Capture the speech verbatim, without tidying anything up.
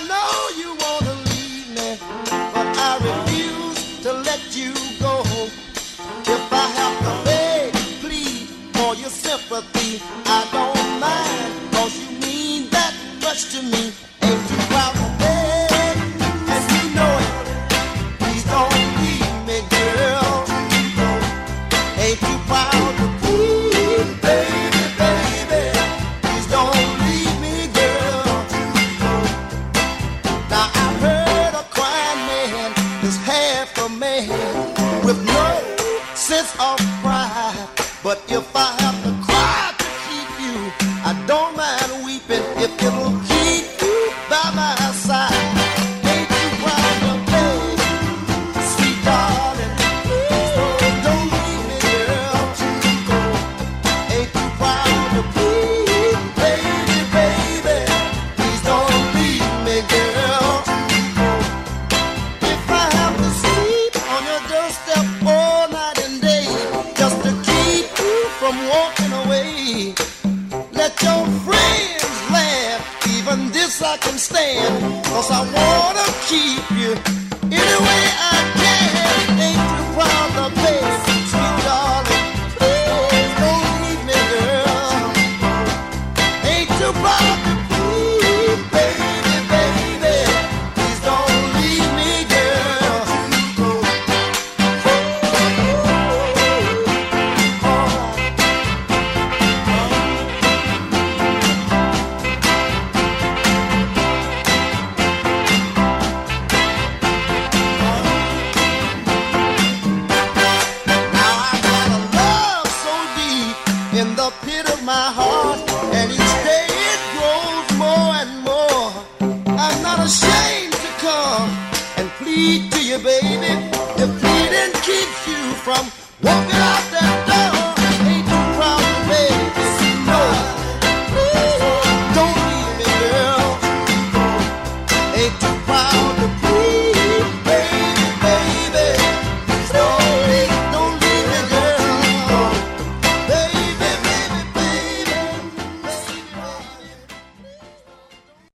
know you wanna leave me, but I refuse to let you go. If I have to beg, plead for your sympathy, I don't mind, 'cause you mean that much to me. Ain't you proud to beg, and you know it. Please don't leave me, girl. Ain't you proud to plead, baby, baby? Please don't leave me, girl. Now I've heard a crying man is half a man with no sense of pride. But if I have to cry to keep you, I don't mind weeping if it'll keep you by my side. Ain't you proud of me, sweet darling? Please don't leave me, girl. Ain't you proud of me, baby, baby? Please don't leave me, girl. If I have to sleep on your doorstep all night and day just to keep you from walking away, let your friends laugh, even this I can stand, 'cause I wanna keep you any way I can. Ain't you proud of me, sweet darling? Please don't leave me, girl. Ain't you proud of me, baby, baby? Please don't leave me, girl. Now I got a love so deep in the pit of my heart, and each day it grows more and more. I'm not ashamed to come and plead to you, baby. If pleading keeps you from walking out that